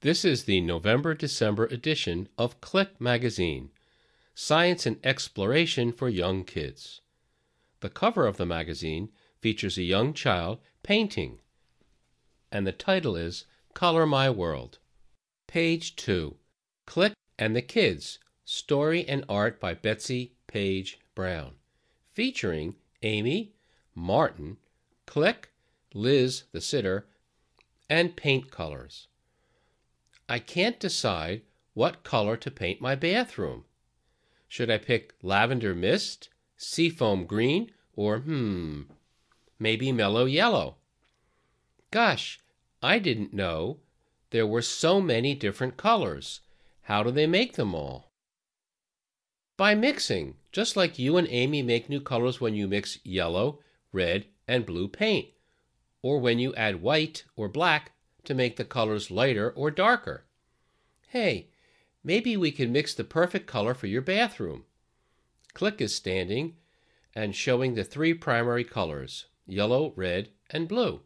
This is the November-December edition of Click Magazine, Science and Exploration for Young Kids. The cover of the magazine features a young child painting, and the title is Color My World. Page 2, Click and the Kids, Story and Art by Betsy Page Brown, featuring Amy, Martin, Click, Liz the sitter, and paint colors. I can't decide what color to paint my bathroom. Should I pick lavender mist, seafoam green, or maybe mellow yellow? Gosh, I didn't know there were so many different colors. How do they make them all? By mixing, just like you and Amy make new colors when you mix yellow, red, and blue paint, or when you add white or black to make the colors lighter or darker. Hey, maybe we can mix the perfect color for your bathroom. Click is standing and showing the three primary colors, yellow, red, and blue.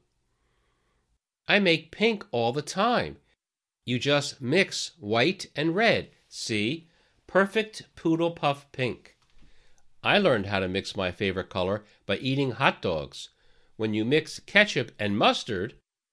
I make pink all the time. You just mix white and red. See? Perfect poodle puff pink. I learned how to mix my favorite color by eating hot dogs. When you mix ketchup and mustard,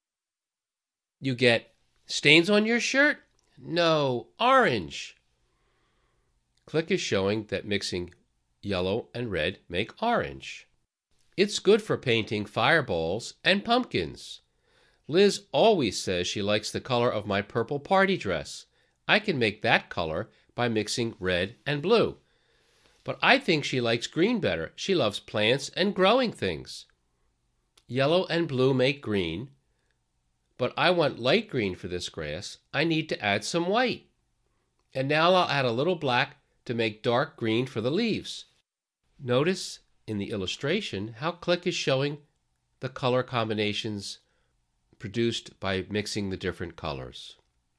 you get stains on your shirt? No, orange. Click is showing that mixing yellow and red make orange. It's good for painting fireballs and pumpkins. Liz always says she likes the color of my purple party dress. I can make that color by mixing red and blue. But I think she likes green better. She loves plants and growing things. Yellow and blue make green, but I want light green for this grass. I need to add some white. And now I'll add a little black to make dark green for the leaves. Notice in the illustration how Click is showing the color combinations produced by mixing the different colors.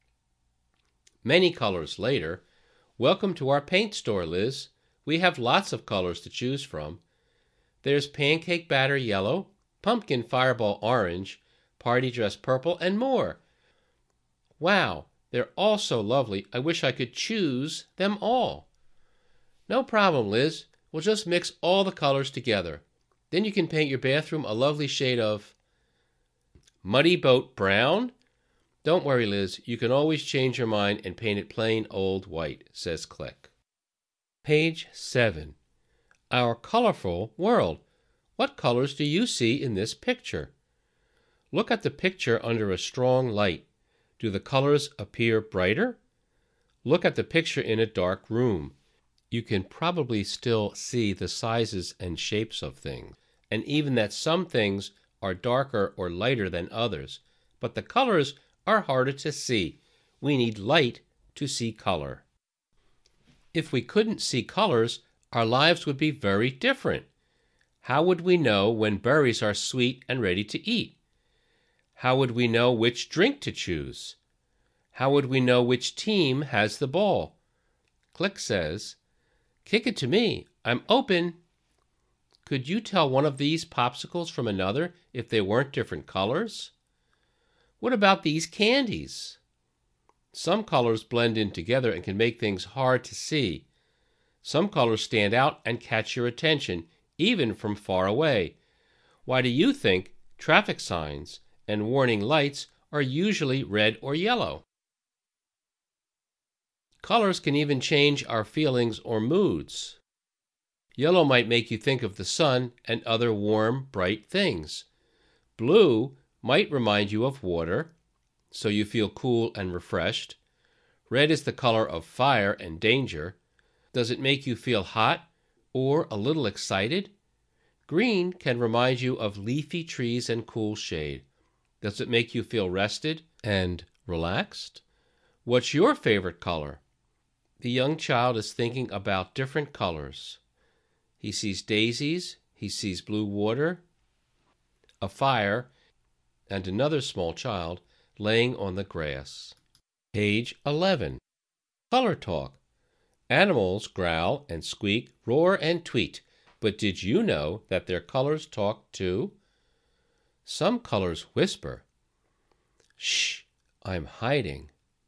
Many colors later. Welcome to our paint store, Liz. We have lots of colors to choose from. There's pancake batter yellow, pumpkin fireball orange, party dress purple, and more. Wow, they're all so lovely. I wish I could choose them all. No problem, Liz. We'll just mix all the colors together. Then you can paint your bathroom a lovely shade of muddy boat brown. Don't worry, Liz. You can always change your mind and paint it plain old white, says Click. Page 7. Our colorful world. What colors do you see in this picture? Look at the picture under a strong light. Do the colors appear brighter? Look at the picture in a dark room. You can probably still see the sizes and shapes of things, and even that some things are darker or lighter than others, but the colors are harder to see. We need light to see color. If we couldn't see colors, our lives would be very different. How would we know when berries are sweet and ready to eat? How would we know which drink to choose? How would we know which team has the ball? Click says, "Kick it to me. I'm open." Could you tell one of these popsicles from another if they weren't different colors? What about these candies? Some colors blend in together and can make things hard to see. Some colors stand out and catch your attention, even from far away. Why do you think traffic signs and warning lights are usually red or yellow? Colors can even change our feelings or moods. Yellow might make you think of the sun and other warm, bright things. Blue might remind you of water, so you feel cool and refreshed. Red is the color of fire and danger. Does it make you feel hot or a little excited? Green can remind you of leafy trees and cool shade. Does it make you feel rested and relaxed? What's your favorite color? The young child is thinking about different colors. He sees daisies, he sees blue water, a fire, and another small child laying on the grass. Page 11. Color talk. Animals growl and squeak, roar and tweet, but did you know that their colors talk too? Some colors whisper. Shh, I'm hiding.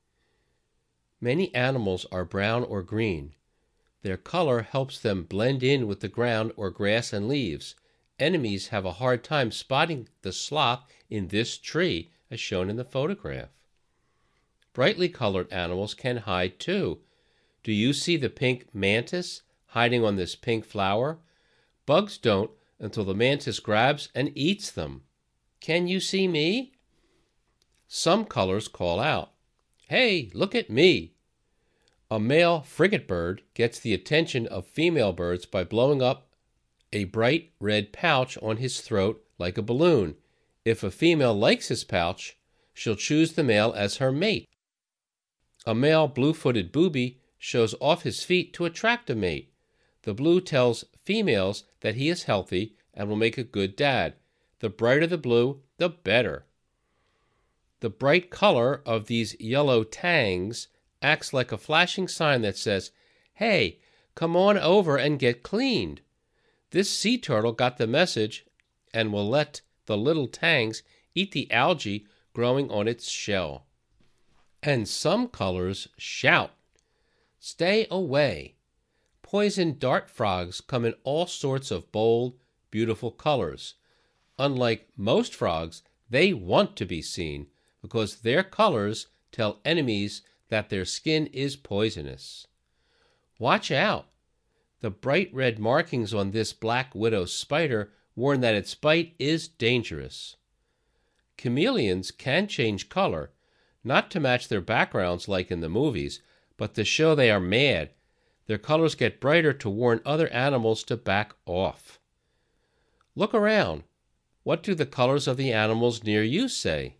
Many animals are brown or green. Their color helps them blend in with the ground or grass and leaves. Enemies have a hard time spotting the sloth in this tree, as shown in the photograph. Brightly colored animals can hide too. Do you see the pink mantis hiding on this pink flower? Bugs don't until the mantis grabs and eats them. Can you see me? Some colors call out, "Hey, look at me!" A male frigate bird gets the attention of female birds by blowing up a bright red pouch on his throat like a balloon. If a female likes his pouch, she'll choose the male as her mate. A male blue-footed booby shows off his feet to attract a mate. The blue tells females that he is healthy and will make a good dad. The brighter the blue, the better. The bright color of these yellow tangs acts like a flashing sign that says, "Hey, come on over and get cleaned." This sea turtle got the message and will let the little tangs eat the algae growing on its shell. And some colors shout, "Stay away." Poison dart frogs come in all sorts of bold, beautiful colors. Unlike most frogs, they want to be seen because their colors tell enemies that their skin is poisonous. Watch out! The bright red markings on this black widow spider warn that its bite is dangerous. Chameleons can change color, not to match their backgrounds like in the movies, but to show they are mad. Their colors get brighter to warn other animals to back off. Look around. What do the colors of the animals near you say?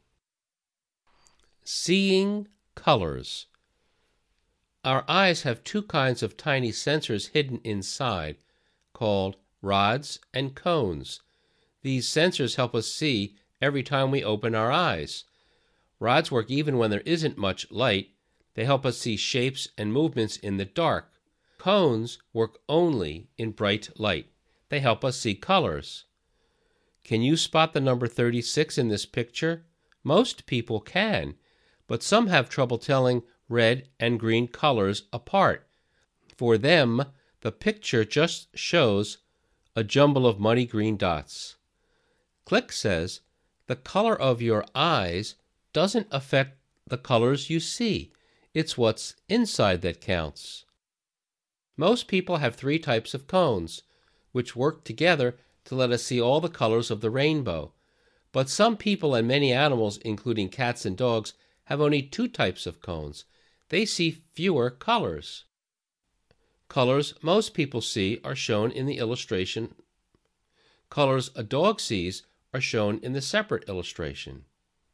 Seeing colors. Our eyes have two kinds of tiny sensors hidden inside, called rods and cones. These sensors help us see every time we open our eyes. Rods work even when there isn't much light. They help us see shapes and movements in the dark. Cones work only in bright light. They help us see colors. Can you spot the number 36 in this picture? Most people can, but some have trouble telling red and green colors apart. For them, the picture just shows a jumble of muddy green dots. Click says, the color of your eyes doesn't affect the colors you see. It's what's inside that counts. Most people have 3 types of cones, which work together to let us see all the colors of the rainbow. But some people and many animals, including cats and dogs, have only 2 types of cones. They see fewer colors. Colors most people see are shown in the illustration. Colors a dog sees are shown in the separate illustration.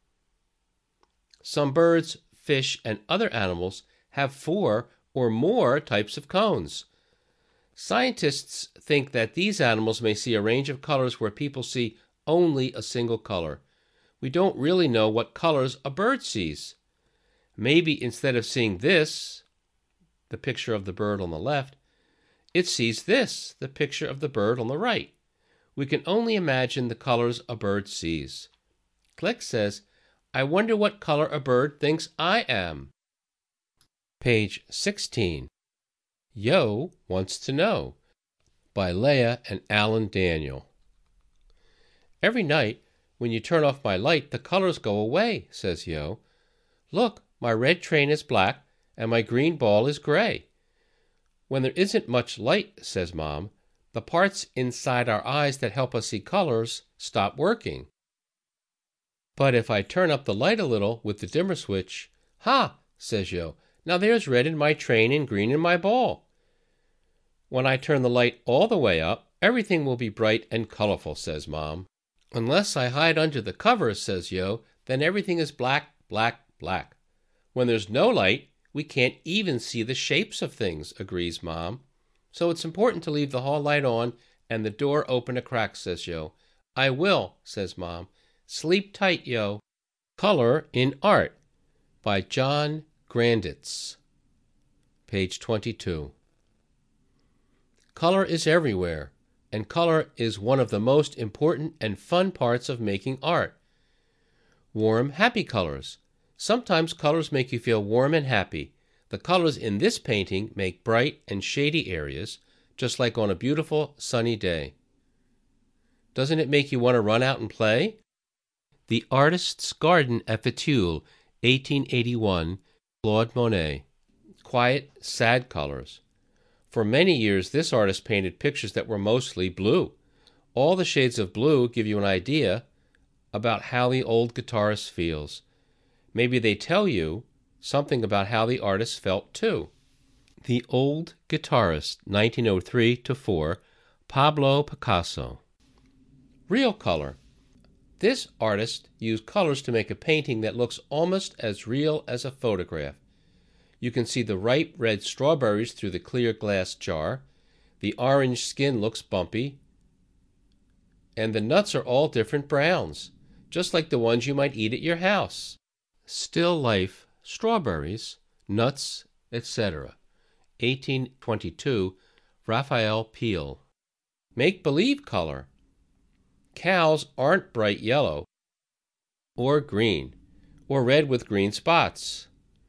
Some birds, fish, and other animals have 4 or more types of cones. Scientists think that these animals may see a range of colors where people see only a single color. We don't really know what colors a bird sees. Maybe instead of seeing this, the picture of the bird on the left, it sees this, the picture of the bird on the right. We can only imagine the colors a bird sees. Click says, I wonder what color a bird thinks I am. Page 16. Yo Wants to Know by Leah and Alan Daniel. Every night when you turn off my light, the colors go away, says Yo. Look, my red train is black and my green ball is gray. When there isn't much light, says Mom, the parts inside our eyes that help us see colors stop working. But if I turn up the light a little with the dimmer switch, ha, says Yo, now there's red in my train and green in my ball. When I turn the light all the way up, everything will be bright and colorful, says Mom. Unless I hide under the covers, says Yo, then everything is black, black, black. When there's no light, we can't even see the shapes of things, agrees Mom. So it's important to leave the hall light on and the door open a crack, says Yo. I will, says Mom. Sleep tight, Yo. Color in Art by John Granditz. Page 22. Color is everywhere, and color is one of the most important and fun parts of making art. Warm, happy colors. Sometimes colors make you feel warm and happy. The colors in this painting make bright and shady areas, just like on a beautiful sunny day. Doesn't it make you want to run out and play? The Artist's Garden at Fitulle, 1881, Claude Monet. Quiet, sad colors. For many years, this artist painted pictures that were mostly blue. All the shades of blue give you an idea about how the old guitarist feels. Maybe they tell you something about how the artist felt too. The Old Guitarist, 1903-4, Pablo Picasso. Real color. This artist used colors to make a painting that looks almost as real as a photograph. You can see the ripe red strawberries through the clear glass jar. The orange skin looks bumpy. And the nuts are all different browns, just like the ones you might eat at your house. Still life, strawberries, nuts, etc. 1822, Raphael Peale. Make-believe color. Cows aren't bright yellow, or green, or red with green spots.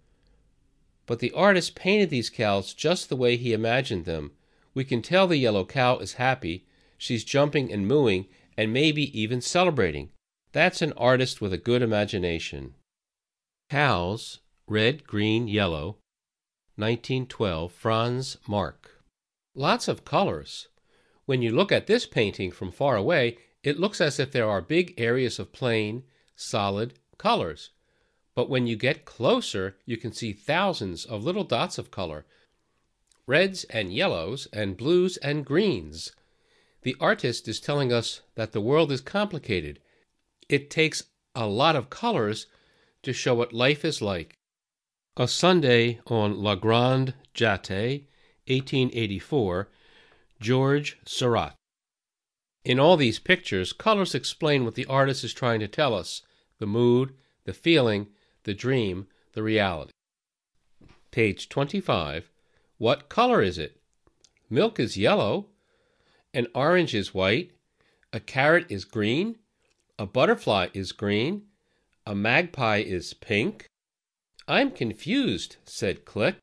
But the artist painted these cows just the way he imagined them. We can tell the yellow cow is happy, she's jumping and mooing, and maybe even celebrating. That's an artist with a good imagination. Cows, red, green, yellow, 1912, Franz Marc. Lots of colors. When you look at this painting from far away, it looks as if there are big areas of plain, solid colors. But when you get closer, you can see thousands of little dots of color. Reds and yellows and blues and greens. The artist is telling us that the world is complicated. It takes a lot of colors to show what life is like. A Sunday on La Grande Jatte, 1884, Georges Seurat. In all these pictures, colors explain what the artist is trying to tell us: the mood, the feeling, the dream, the reality. Page 25. What color is it? Milk is yellow. An orange is white. A carrot is green. A butterfly is green. A magpie is pink. I'm confused, said Click.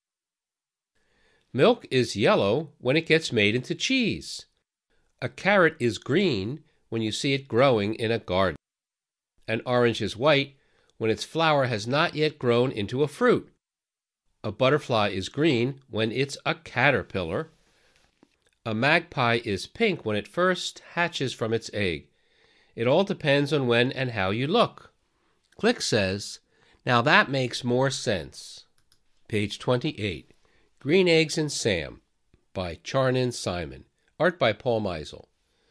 Milk is yellow when it gets made into cheese. A carrot is green when you see it growing in a garden. An orange is white when its flower has not yet grown into a fruit. A butterfly is green when it's a caterpillar. A magpie is pink when it first hatches from its egg. It all depends on when and how you look. Click says, now that makes more sense. Page 28. Green Eggs and Sam by Charnin Simon. Art by Paul Meisel.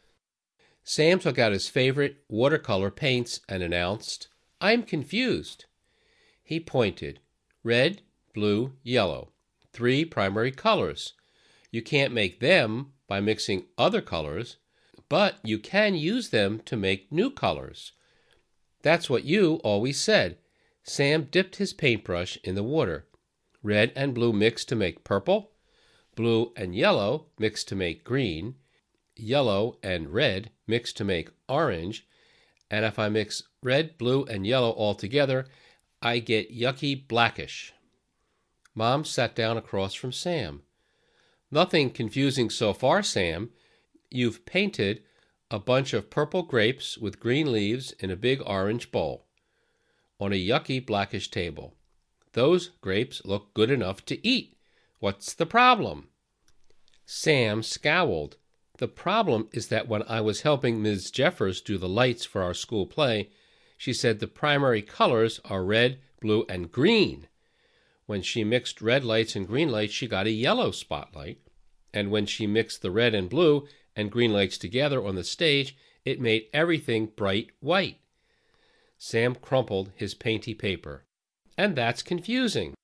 Sam took out his favorite watercolor paints and announced, I'm confused. He pointed. Red, blue, yellow. 3 primary colors. You can't make them by mixing other colors, but you can use them to make new colors. That's what you always said. Sam dipped his paintbrush in the water. Red and blue mixed to make purple. Blue and yellow mixed to make green. Yellow and red mixed to make orange. And if I mix red, blue, and yellow all together, I get yucky blackish. Mom sat down across from Sam. Nothing confusing so far, Sam. You've painted a bunch of purple grapes with green leaves in a big orange bowl on a yucky blackish table. Those grapes look good enough to eat. What's the problem? Sam scowled. The problem is that when I was helping Ms. Jeffers do the lights for our school play, she said the primary colors are red, blue, and green. When she mixed red lights and green lights, she got a yellow spotlight. And when she mixed the red and blue and green lights together on the stage, it made everything bright white. Sam crumpled his painty paper. And that's confusing.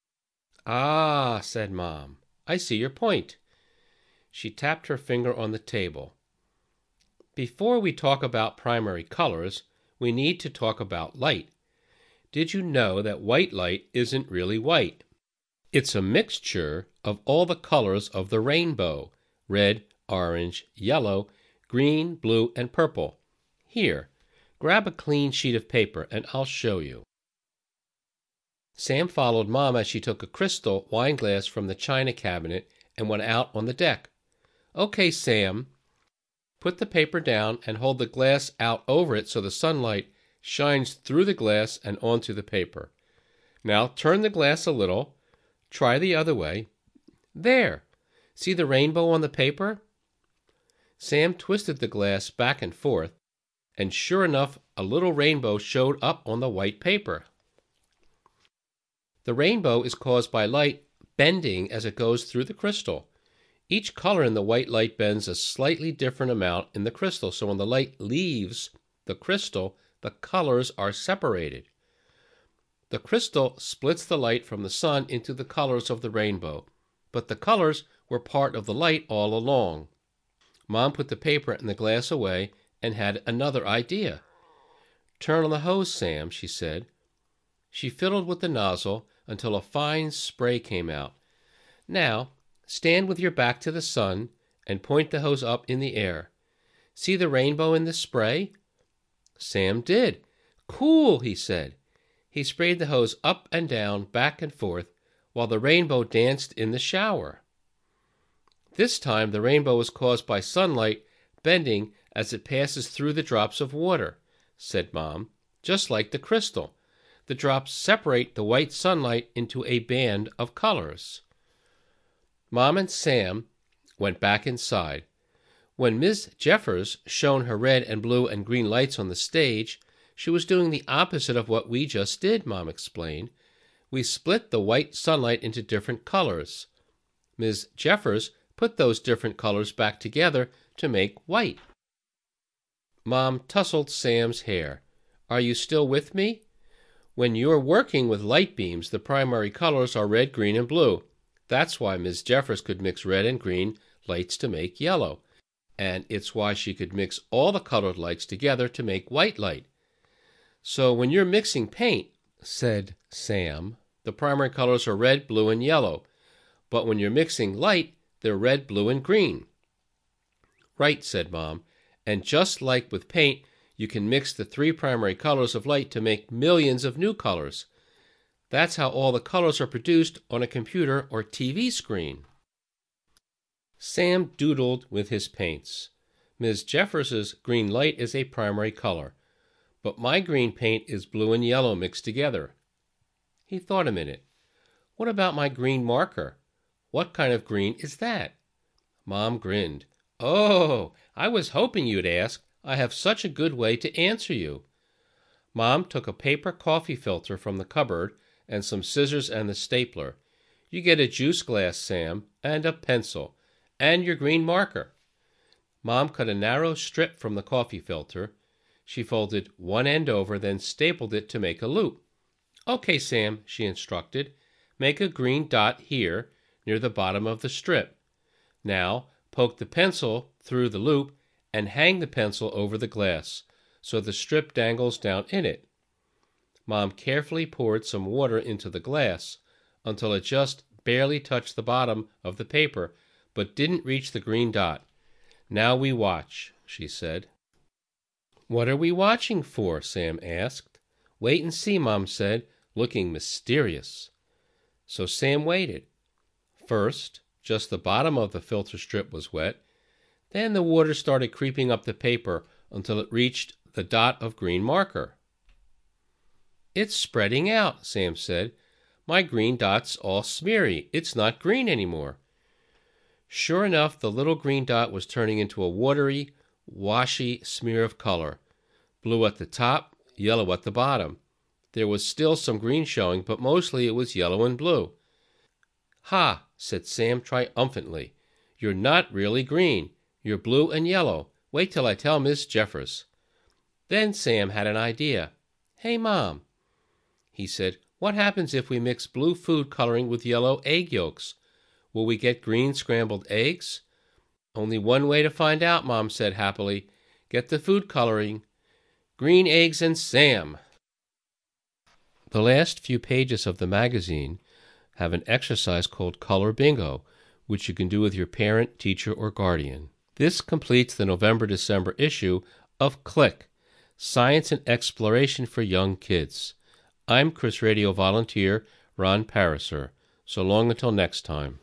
Ah, said Mom, I see your point. She tapped her finger on the table. Before we talk about primary colors, we need to talk about light. Did you know that white light isn't really white? It's a mixture of all the colors of the rainbow: red, orange, yellow, green, blue, and purple. Here, grab a clean sheet of paper and I'll show you. Sam followed Mom as she took a crystal wine glass from the china cabinet and went out on the deck. "Okay, Sam, put the paper down and hold the glass out over it so the sunlight shines through the glass and onto the paper. Now turn the glass a little. Try the other way. There! See the rainbow on the paper?" Sam twisted the glass back and forth, and sure enough, a little rainbow showed up on the white paper. The rainbow is caused by light bending as it goes through the crystal. Each color in the white light bends a slightly different amount in the crystal, so when the light leaves the crystal, the colors are separated. The crystal splits the light from the sun into the colors of the rainbow, but the colors were part of the light all along. Mom put the paper and the glass away and had another idea. "Turn on the hose, Sam," she said. She fiddled with the nozzle until a fine spray came out. "Now, stand with your back to the sun and point the hose up in the air. See the rainbow in the spray?" Sam did. "Cool," he said. He sprayed the hose up and down, back and forth, while the rainbow danced in the shower. This time the rainbow was caused by sunlight bending as it passes through the drops of water, said Mom, just like the crystal. The drops separate the white sunlight into a band of colors. Mom and Sam went back inside. When Ms. Jeffers shone her red and blue and green lights on the stage, she was doing the opposite of what we just did, Mom explained. We split the white sunlight into different colors. Ms. Jeffers put those different colors back together to make white. Mom tousled Sam's hair. "Are you still with me? When you're working with light beams, the primary colors are red, green, and blue. That's why Ms. Jeffers could mix red and green lights to make yellow. And it's why she could mix all the colored lights together to make white light. So when you're mixing paint," said Sam, "the primary colors are red, blue, and yellow. But when you're mixing light, they're red, blue, and green." "Right," said Mom. "And just like with paint, you can mix the three primary colors of light to make millions of new colors. That's how all the colors are produced on a computer or TV screen." Sam doodled with his paints. "Ms. Jeffers's green light is a primary color, but my green paint is blue and yellow mixed together." He thought a minute. "What about my green marker? What kind of green is that?" Mom grinned. "Oh, I was hoping you'd ask. I have such a good way to answer you." Mom took a paper coffee filter from the cupboard and some scissors and the stapler. "You get a juice glass, Sam, and a pencil, and your green marker." Mom cut a narrow strip from the coffee filter. She folded one end over, then stapled it to make a loop. "Okay, Sam," she instructed. "Make a green dot here near the bottom of the strip. Now, poke the pencil through the loop and hang the pencil over the glass so the strip dangles down in it." Mom carefully poured some water into the glass until it just barely touched the bottom of the paper but didn't reach the green dot. "Now we watch," she said. "What are we watching for?" Sam asked. "Wait and see," Mom said, looking mysterious. So Sam waited. First, just the bottom of the filter strip was wet. Then the water started creeping up the paper until it reached the dot of green marker. "It's spreading out," Sam said. "My green dot's all smeary. It's not green anymore." Sure enough, the little green dot was turning into a watery, washy smear of color. Blue at the top, yellow at the bottom. There was still some green showing, but mostly it was yellow and blue. "Ha," said Sam triumphantly. "You're not really green. You're blue and yellow. Wait till I tell Miss Jeffers." Then Sam had an idea. "Hey, Mom," he said, "what happens if we mix blue food coloring with yellow egg yolks? Will we get green scrambled eggs?" "Only one way to find out," Mom said happily. "Get the food coloring. Green eggs and Sam." The last few pages of the magazine have an exercise called Color Bingo, which you can do with your parent, teacher, or guardian. This completes the November-December issue of Click, Science and Exploration for Young Kids. I'm Chris Radio volunteer Ron Pariser. So long until next time.